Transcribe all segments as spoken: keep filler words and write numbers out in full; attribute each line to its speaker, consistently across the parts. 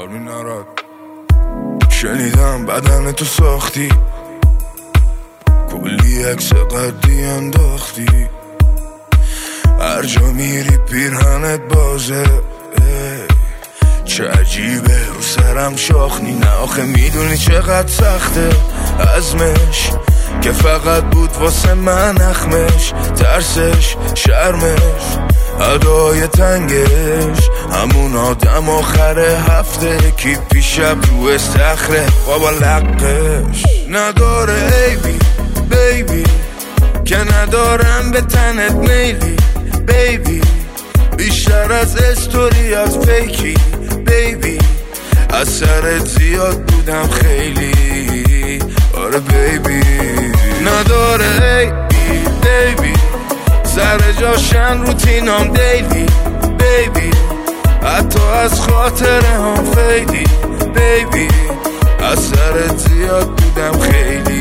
Speaker 1: آرمین نارد. شنیدم بدن تو ساختی، کلی عکس قدی انداختی، هر جا میری پیرهنت بازه. چه عجیبه رو سرم شاخنی، نه آخه میدونی چقدر سخته عزمش، که فقط بود واسه من اخمش، ترسش، شرمش، ادای تنگش، همون آدم آخر هفته کی پیشب رو استخره بابا لقش نداره. ایبی بیبی که ندارم به تنت میلی بیبی، بیشتر از استوریات فیکی بیبی، از سرت زیاد بودم خیلی آره بیبی. نداره ایبی بیبی سر جاشن روتینام دیلی بیبی، حتی از خاطره هم فیدی بیبی، از سرت زیاد بودم خیلی.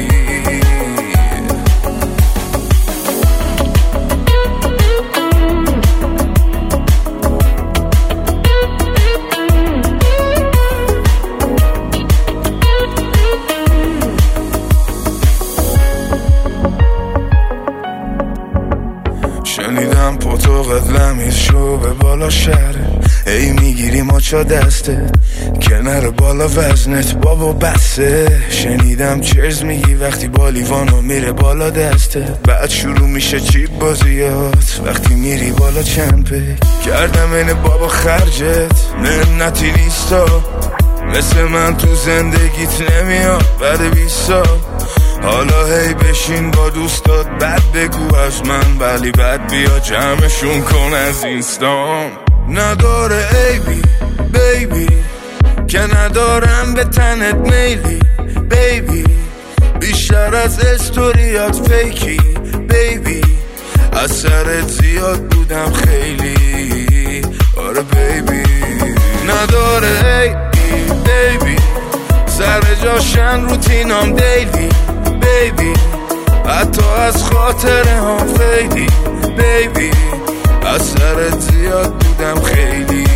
Speaker 1: شنیدم پاتوقت لمیز شو به بالا شهره، ای میگیری ماچا دسته کنار بالا وزنت بابا بسه. شنیدم چرز میگی وقتی با لیوانو میره بالا دسته، بعد شروع میشه چیپ بازیات وقتی میری بالا چمپه. کردم اینه بابا خرجت منتی نیستا، مثل من تو زندگیت نمیاد بعد بیست سال. حالا هی بشین با دوستات بد بگو از من، ولی بد بیا جمعشون کن از اینستام. نداره ایبی بیبی که ندارم به تنت میلی بیبی، بیشتر از استوریات فیکی بیبی، از سرت زیاد بودم خیلی آره بیبی. نداره ایبی بیبی سر جاشن روتینام دیلی بیبی، حتی از خاطره هم فیدی بیبی، از سرت زیاد بودم خیلی.